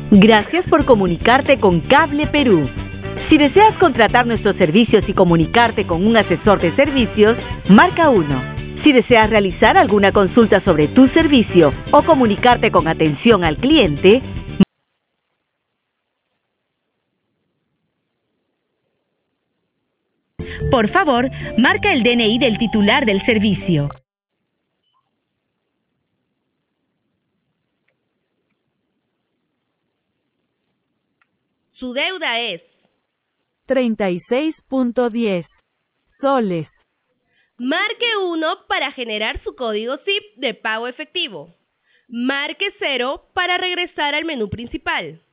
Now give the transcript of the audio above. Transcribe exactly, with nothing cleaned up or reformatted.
Gracias por comunicarte con Cable Perú. Si deseas contratar nuestros servicios y comunicarte con un asesor de servicios, marca uno. Si deseas realizar alguna consulta sobre tu servicio o comunicarte con atención al cliente, por favor, marca el D N I del titular del servicio. Su deuda es treinta y seis punto diez soles. Marque uno para generar su código S I P de pago efectivo. Marque cero para regresar al menú principal.